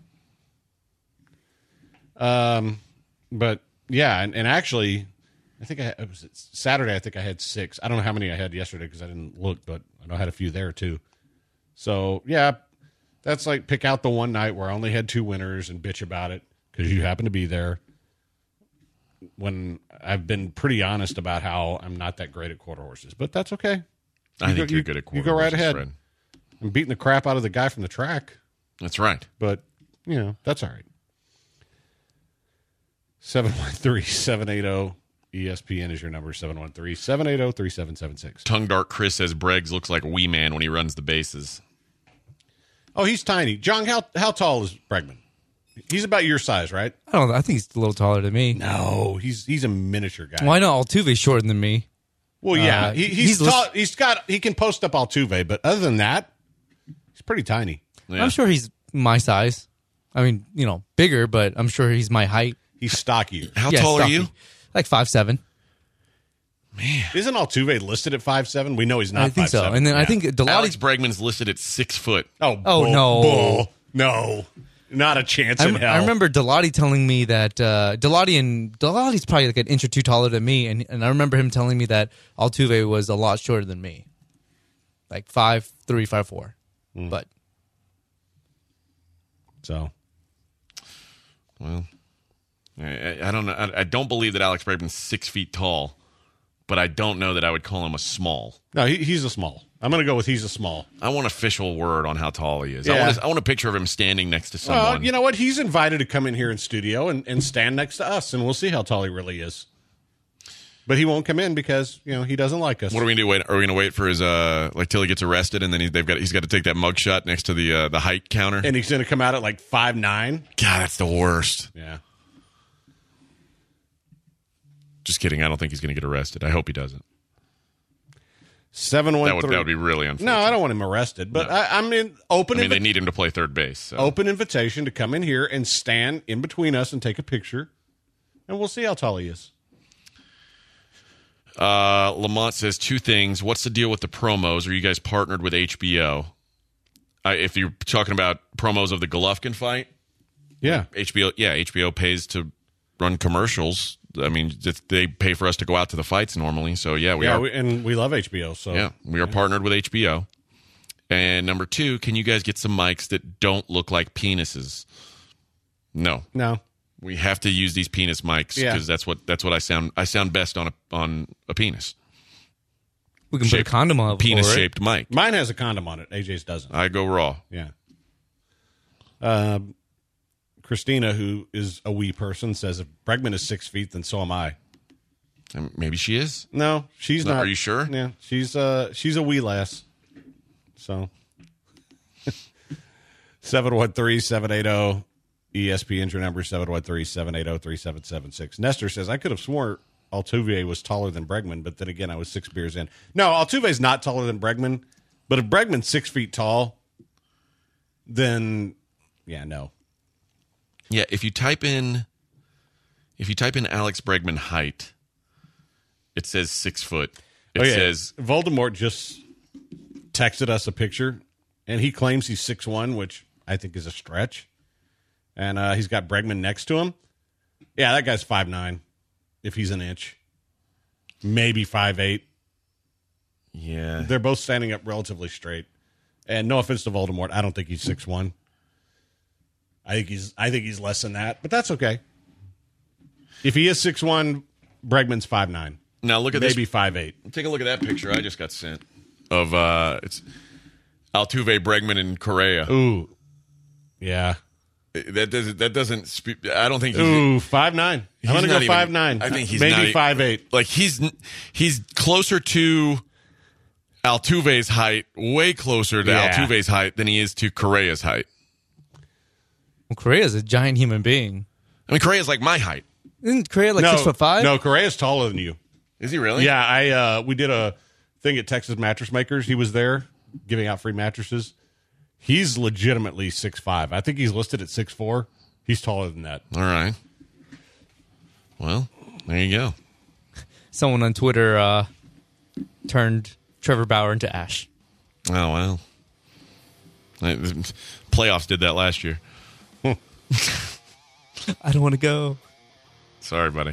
Speaker 2: But yeah, and actually, I think it was Saturday. I think I had 6. I don't know how many I had yesterday because I didn't look, but I know I had a few there too. So yeah, that's like pick out the one night where I only had 2 winners and bitch about it because you happen to be there. When I've been pretty honest about how I'm not that great at quarter horses, but that's okay.
Speaker 5: I think you're good at quarter
Speaker 2: You go right
Speaker 5: horses,
Speaker 2: ahead.
Speaker 5: Fred.
Speaker 2: I'm beating the crap out of the guy from the track,
Speaker 5: That's right.
Speaker 2: but you know that's all right. 713-780 ESPN is your number. 713-780-3776.
Speaker 5: Tongue Dark Chris says Breggs looks like a wee man when he runs the bases.
Speaker 2: Oh, he's tiny. John, how tall is Bregman? He's about your size, right?
Speaker 6: I think he's a little taller than me.
Speaker 2: No, he's a miniature guy.
Speaker 6: Well, I know Altuve's shorter than me.
Speaker 2: Well, yeah, he's
Speaker 6: he's
Speaker 2: tall. He can post up Altuve, but other than that, he's pretty tiny.
Speaker 5: Yeah.
Speaker 6: I'm sure he's my size. I mean, bigger, but I'm sure he's my height.
Speaker 2: He's stockier.
Speaker 5: How
Speaker 6: Yeah,
Speaker 5: tall are
Speaker 6: stocky.
Speaker 5: you?
Speaker 6: Like 5'7".
Speaker 2: Isn't Altuve listed at 5'7"? We know he's not.
Speaker 6: I think
Speaker 2: 5'7".
Speaker 6: so. And then I think
Speaker 5: Alex
Speaker 6: Delotti.
Speaker 5: Bregman's listed at 6 foot.
Speaker 2: Oh,
Speaker 6: no.
Speaker 2: bull. No, not a chance in hell.
Speaker 6: I remember Delotti telling me that Delotti's probably like an inch or 2 taller than me, and I remember him telling me that Altuve was a lot shorter than me, like 5'3", 5'4". But
Speaker 2: so.
Speaker 5: Well, I don't know. I don't believe that Alex Bregman's 6 feet tall, but I don't know that I would call him a small.
Speaker 2: No, he's a small. I'm going to go with he's a small.
Speaker 5: I want official word on how tall he is.
Speaker 2: Yeah.
Speaker 5: I want a picture of him standing next to someone.
Speaker 2: Well, you know what? He's invited to come in here in studio and stand next to us, and we'll see how tall he really is. But he won't come in because he doesn't like us.
Speaker 5: What are we going to do? Are we going to wait for his till he gets arrested, and then he's got to take that mugshot next to the height counter?
Speaker 2: And he's going to come out at like 5'9".
Speaker 5: God, that's the worst.
Speaker 2: Yeah.
Speaker 5: Just kidding. I don't think he's going to get arrested. I hope he doesn't.
Speaker 2: 713.
Speaker 5: That would be really unfortunate.
Speaker 2: No, I don't want him arrested, but
Speaker 5: No.
Speaker 2: I'm in open.
Speaker 5: They need him to play third base. So.
Speaker 2: Open invitation to come in here and stand in between us and take a picture, and we'll see how tall he is.
Speaker 5: Lamont says 2 things. What's the deal with the promos? Are you guys partnered with HBO? If you're talking about promos of the Golovkin fight,
Speaker 2: Yeah.
Speaker 5: HBO pays to run commercials. I mean, they pay for us to go out to the fights normally. So, we are.
Speaker 2: And we love HBO. So
Speaker 5: We are partnered with HBO. And number 2, can you guys get some mics that don't look like penises? No. We have to use these penis mics because that's what I sound. I sound best on a penis.
Speaker 6: we can put a condom on
Speaker 5: Penis
Speaker 6: over it.
Speaker 5: shaped mic.
Speaker 2: Mine has a condom on it. AJ's doesn't.
Speaker 5: I go raw.
Speaker 2: Yeah. Christina, who is a wee person, says if Bregman is 6 feet, then so am I.
Speaker 5: And maybe she is.
Speaker 2: No, she's
Speaker 5: No,
Speaker 2: not.
Speaker 5: are you sure?
Speaker 2: Yeah, she's a wee lass. So 713-780 ESPN's your number, 713-780-3776. Nestor says, I could have swore Altuve was taller than Bregman, but then again, I was 6 beers in. No, Altuve's not taller than Bregman, but if Bregman's 6 feet tall, then no.
Speaker 5: Yeah, if you type in Alex Bregman height, it says 6 foot. It says
Speaker 2: Voldemort just texted us a picture, and he claims he's 6'1", which I think is a stretch. And he's got Bregman next to him. Yeah, that guy's 5'9", if he's an inch. Maybe 5'8".
Speaker 5: yeah.
Speaker 2: They're both standing up relatively straight. And no offense to Voldemort, I don't think he's 6'1". I think he's less than that, but that's okay. If he is 6'1", Bregman's 5'9".
Speaker 5: Now look at
Speaker 2: Maybe
Speaker 5: this.
Speaker 2: 5'8".
Speaker 5: Take a look at that picture I just got sent of it's Altuve, Bregman, and Correa.
Speaker 2: Ooh. Yeah.
Speaker 5: That doesn't speak. I don't think he's.
Speaker 2: Ooh, 5'9". I'm going to go 5'9".
Speaker 5: I think he's
Speaker 2: maybe
Speaker 5: not,
Speaker 2: 5'8".
Speaker 5: Like he's closer to Altuve's height way closer to Altuve's height than he is to Correa's height.
Speaker 6: Well, Correa's a giant human being.
Speaker 5: I mean, Correa's like my height.
Speaker 6: Isn't Correa like 6'5"?
Speaker 2: No, Correa's taller than you.
Speaker 5: Is he really?
Speaker 2: Yeah, we did a thing at Texas Mattress Makers. He was there giving out free mattresses. He's legitimately 6'5". I think he's listed at 6'4". He's taller than that.
Speaker 5: All right. Well, there you go.
Speaker 6: Someone on Twitter turned Trevor Bauer into ash.
Speaker 5: Oh, well. Playoffs did that last year.
Speaker 6: I don't want to go.
Speaker 5: Sorry, buddy.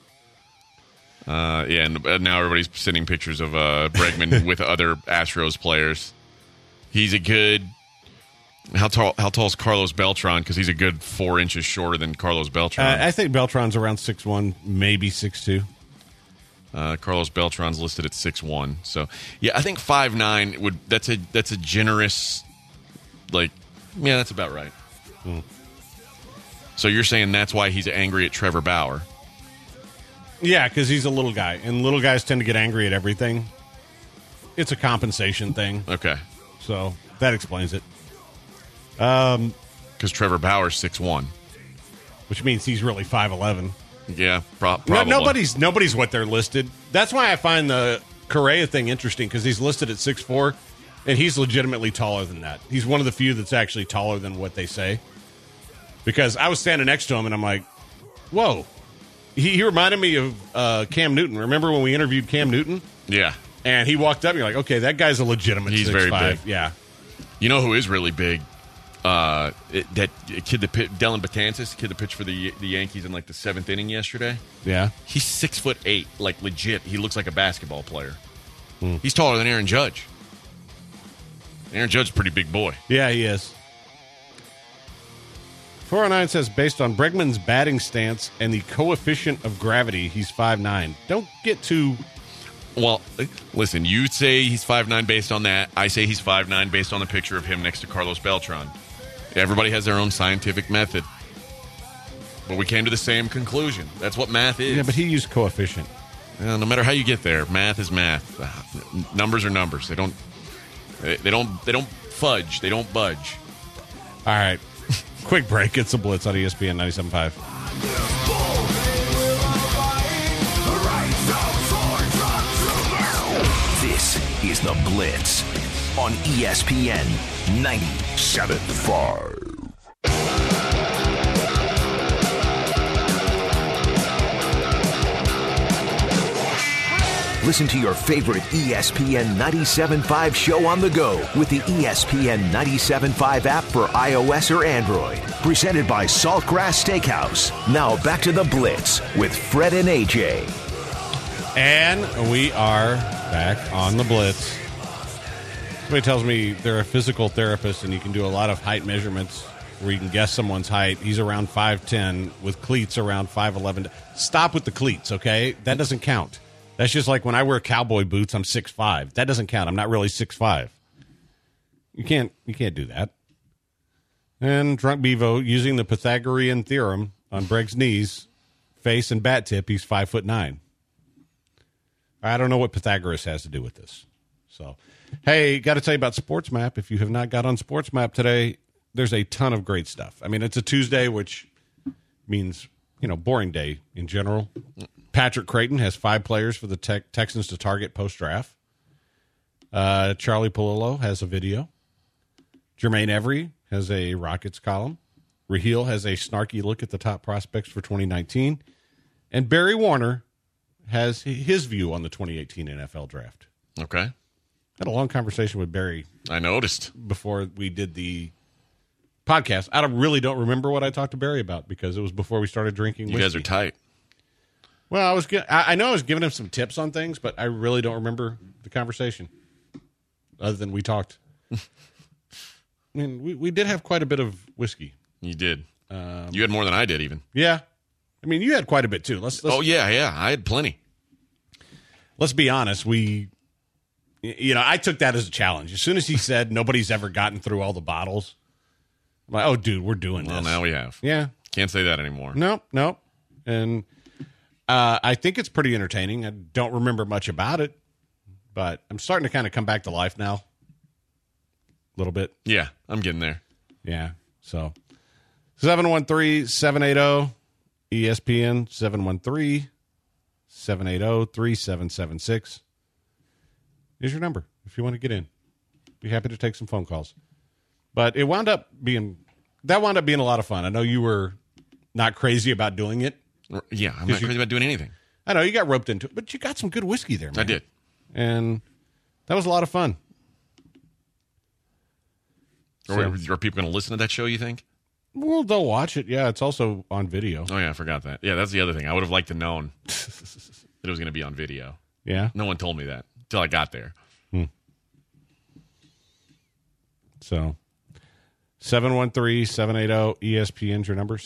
Speaker 5: And now everybody's sending pictures of Bregman with other Astros players. He's a good... How tall is Carlos Beltran? Because he's a good 4 inches shorter than Carlos Beltran.
Speaker 2: I think Beltran's around 6'1", maybe 6'2".
Speaker 5: Carlos Beltran's listed at 6'1". So, yeah, I think 5'9" would... That's a generous... Like, yeah, that's about right. So you're saying that's why he's angry at Trevor Bauer?
Speaker 2: Yeah, because he's a little guy, and little guys tend to get angry at everything. It's a compensation thing.
Speaker 5: Okay.
Speaker 2: So that explains it.
Speaker 5: Because Trevor Bauer's 6'1".
Speaker 2: Which means he's really 5'11".
Speaker 5: Yeah, probably.
Speaker 2: Nobody's what they're listed. That's why I find the Correa thing interesting, because he's listed at 6'4", and he's legitimately taller than that. He's one of the few that's actually taller than what they say. Because I was standing next to him, and I'm like, whoa. He reminded me of Cam Newton. Remember when we interviewed Cam Newton?
Speaker 5: Yeah.
Speaker 2: And he walked up, and you're like, okay, that guy's a legitimate 6'5".
Speaker 5: He's very big.
Speaker 2: Yeah.
Speaker 5: You know who is really big? That kid Dellin Betances, the kid that pitched for the Yankees in like the 7th inning yesterday.
Speaker 2: Yeah.
Speaker 5: He's 6'8", like legit. He looks like a basketball player. He's taller than Aaron Judge. Aaron Judge's a pretty big boy.
Speaker 2: Yeah, he is. 409 says, based on Bregman's batting stance and the coefficient of gravity, he's 5'9". Don't get too...
Speaker 5: Well, listen, you say he's 5'9" based on that. I say he's 5'9" based on the picture of him next to Carlos Beltran. Everybody has their own scientific method. But we came to the same conclusion. That's what math is.
Speaker 2: Yeah, but he used coefficient.
Speaker 5: No matter how you get there, math is math. Numbers are numbers. They don't fudge. They don't budge.
Speaker 2: All right. Quick break. It's the Blitz on ESPN 97.5.
Speaker 1: This is the Blitz on ESPN 97.5. Listen to your favorite ESPN 97.5 show on the go with the ESPN 97.5 app for iOS or Android. Presented by Saltgrass Steakhouse. Now back to the Blitz with Fred and AJ.
Speaker 2: And we are back on the Blitz. Somebody tells me they're a physical therapist and you can do a lot of height measurements where you can guess someone's height. He's around 5'10" with cleats around 5'11". Stop with the cleats, okay? That doesn't count. That's just like when I wear cowboy boots, I'm 6'5". That doesn't count. I'm not really 6'5". You can't do that. And Drunk Bevo, using the Pythagorean theorem on Breg's knees, face, and bat tip, he's 5'9". I don't know what Pythagoras has to do with this. So, hey, got to tell you about SportsMap. If you have not got on SportsMap today, there's a ton of great stuff. I mean, it's a Tuesday, which means, boring day in general. Patrick Creighton has 5 players for the Texans to target post-draft. Charlie Polillo has a video. Jermaine Every has a Rockets column. Raheel has a snarky look at the top prospects for 2019. And Barry Warner has his view on the 2018 NFL Draft.
Speaker 5: Okay.
Speaker 2: Had a long conversation with Barry.
Speaker 5: I noticed. Before
Speaker 2: we did the podcast. I really don't remember what I talked to Barry about because it was before we started drinking whiskey.
Speaker 5: You guys are tight.
Speaker 2: Well, I know I was giving him some tips on things, but I really don't remember the conversation other than we talked. I mean, we did have quite a bit of whiskey.
Speaker 5: You did. You had more than I did, even.
Speaker 2: Yeah. I mean, you had quite a bit, too.
Speaker 5: Oh, yeah. I had plenty.
Speaker 2: Let's be honest. I took that as a challenge. As soon as he said nobody's ever gotten through all the bottles, I'm like, oh, dude, we're doing this.
Speaker 5: Well, now we have.
Speaker 2: Yeah.
Speaker 5: Can't say that anymore.
Speaker 2: Nope. And I think it's pretty entertaining. I don't remember much about it, but I'm starting to kind of come back to life now. A little bit.
Speaker 5: Yeah, I'm getting there.
Speaker 2: Yeah. So 713-780-ESPN, 713-780-3776 is your number if you want to get in. Be happy to take some phone calls. But it wound up being a lot of fun. I know you were not crazy about doing it.
Speaker 5: Yeah, I'm not crazy about doing anything.
Speaker 2: I know you got roped into it, but you got some good whiskey there, man.
Speaker 5: I did.
Speaker 2: And that was a lot of fun.
Speaker 5: Are people going to listen to that show, you think?
Speaker 2: Well, they'll watch it. Yeah, it's also on video.
Speaker 5: Oh, yeah, I forgot that. Yeah, that's the other thing. I would have liked to known that it was going to be on video.
Speaker 2: Yeah?
Speaker 5: No one told me that until I got there.
Speaker 2: So 713-780-ESPN's your number,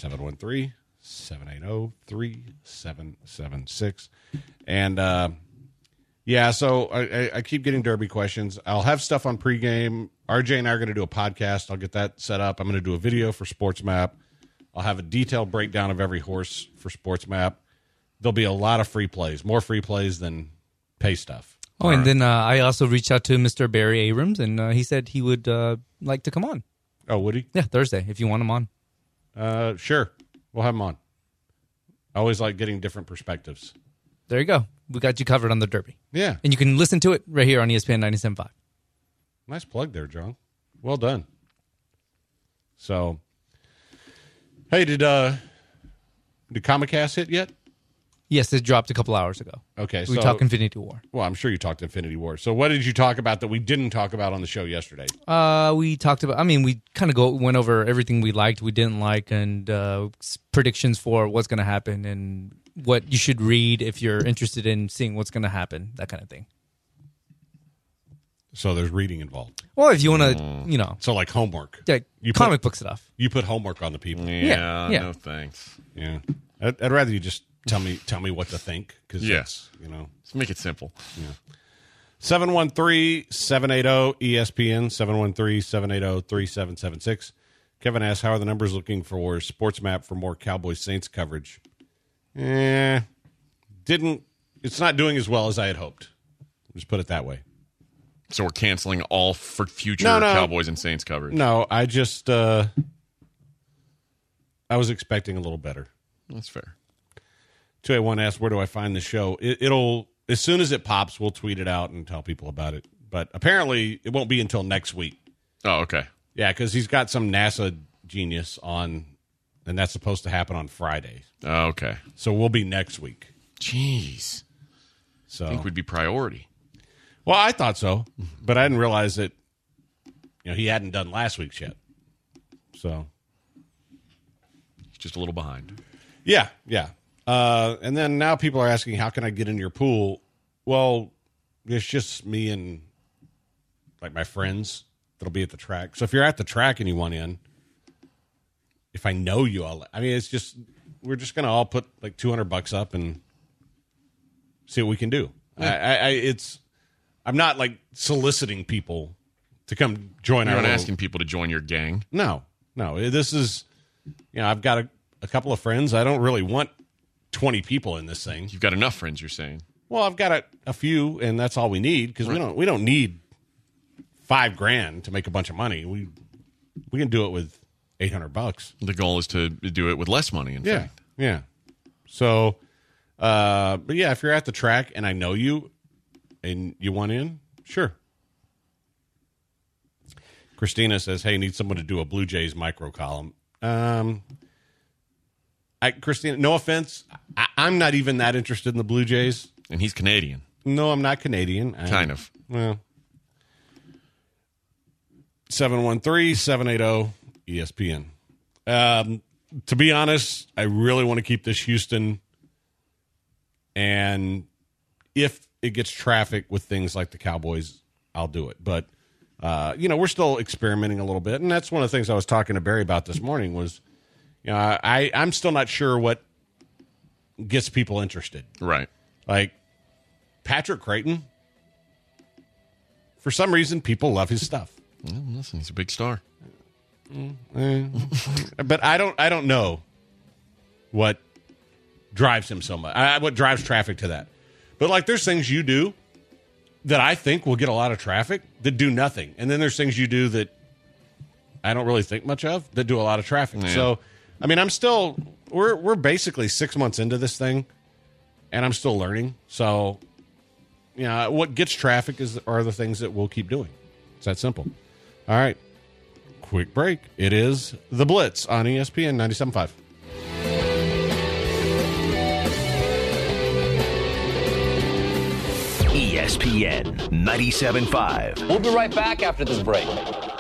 Speaker 2: 713-780-3776. And, yeah, so I keep getting Derby questions. I'll have stuff on pregame. RJ and I are going to do a podcast. I'll get that set up. I'm going to do a video for SportsMap. I'll have a detailed breakdown of every horse for SportsMap. There'll be a lot of free plays, more free plays than pay stuff.
Speaker 6: Oh, and then I also reached out to Mr. Barry Abrams, and he said he would like to come on.
Speaker 2: Oh, would he?
Speaker 6: Yeah, Thursday, if you want him on.
Speaker 2: Sure. We'll have him on. I always like getting different perspectives.
Speaker 6: There you go. We got you covered on the Derby.
Speaker 2: Yeah.
Speaker 6: And you can listen to it right here on ESPN 97.5.
Speaker 2: Nice plug there, John. Well done. So, hey, did Comicast hit yet?
Speaker 6: Yes, it dropped a couple hours ago.
Speaker 2: Okay,
Speaker 6: We talked Infinity War.
Speaker 2: Well, I'm sure you talked Infinity War. So what did you talk about that we didn't talk about on the show yesterday?
Speaker 6: We talked about, we kind of went over everything we liked, we didn't like, and predictions for what's going to happen and what you should read if you're interested in seeing what's going to happen, that kind of thing.
Speaker 2: So there's reading involved.
Speaker 6: Or if you want to,
Speaker 2: So like homework.
Speaker 6: like comic book stuff.
Speaker 2: You put homework on the people.
Speaker 5: Yeah,
Speaker 6: Yeah.
Speaker 5: no thanks.
Speaker 2: Yeah. I'd rather you just tell me what to think. Because
Speaker 5: Yes.
Speaker 2: Let's
Speaker 5: make it simple.
Speaker 2: 713-780-ESPN, 713-780-3776. Kevin asks, how are the numbers looking for SportsMap for more Cowboys Saints coverage? It's not doing as well as I had hoped. Just put it that way.
Speaker 5: So we're canceling all for future
Speaker 2: No.
Speaker 5: Cowboys and Saints coverage.
Speaker 2: No, I just I was expecting a little better.
Speaker 5: That's fair.
Speaker 2: 281 asks, where do I find the show? It'll, as soon as it pops, we'll tweet it out and tell people about it. But apparently it won't be until next week.
Speaker 5: Oh, okay.
Speaker 2: Yeah, because he's got some NASA genius on, and that's supposed to happen on Friday.
Speaker 5: Oh, okay.
Speaker 2: So we'll be next week.
Speaker 5: Jeez.
Speaker 2: So
Speaker 5: I think we'd be priority.
Speaker 2: Well, I thought so, but I didn't realize that he hadn't done last week's yet. So
Speaker 5: Just a little behind.
Speaker 2: yeah. And then now people are asking, how can I get in your pool? Well, it's just me and like my friends that'll be at the track. So if you're at the track and you want in, if I know you all, it's just, we're just going to all put like $200 up and see what we can do. Yeah. I'm not like soliciting people to come join
Speaker 5: You're
Speaker 2: our
Speaker 5: not asking people to join your gang.
Speaker 2: No. This is, I've got a couple of friends. I don't really want 20 people in this thing.
Speaker 5: You've got enough friends, you're saying.
Speaker 2: Well, I've got a few, and that's all we need because we don't need $5,000 to make a bunch of money. We can do it with $800.
Speaker 5: The goal is to do it with less money, in fact.
Speaker 2: Yeah. So, but yeah, if you're at the track and I know you and you want in, sure. Christina says, hey, need someone to do a Blue Jays micro column. Christina, no offense. I'm not even that interested in the Blue Jays.
Speaker 5: And he's Canadian.
Speaker 2: No, I'm not Canadian.
Speaker 5: Kind of.
Speaker 2: Well, 713-780-ESPN. To be honest, I really want to keep this Houston. And if it gets traffic with things like the Cowboys, I'll do it. But, we're still experimenting a little bit. And that's one of the things I was talking to Barry about this morning was, I'm still not sure what gets people interested.
Speaker 5: Right.
Speaker 2: Like Patrick Creighton, for some reason, people love his stuff.
Speaker 5: Well, listen, he's a big star.
Speaker 2: But I don't know what drives him so much. What drives traffic to that? But like, there's things you do that I think will get a lot of traffic that do nothing. And then there's things you do that I don't really think much of that do a lot of traffic.
Speaker 5: Yeah.
Speaker 2: So, I mean, we're basically 6 months into this thing, and I'm still learning. So, you know, what gets traffic are the things that we'll keep doing. It's that simple. All right. Quick break. It is The Blitz on ESPN 97.5.
Speaker 1: ESPN 97.5.
Speaker 4: We'll be right back after this break.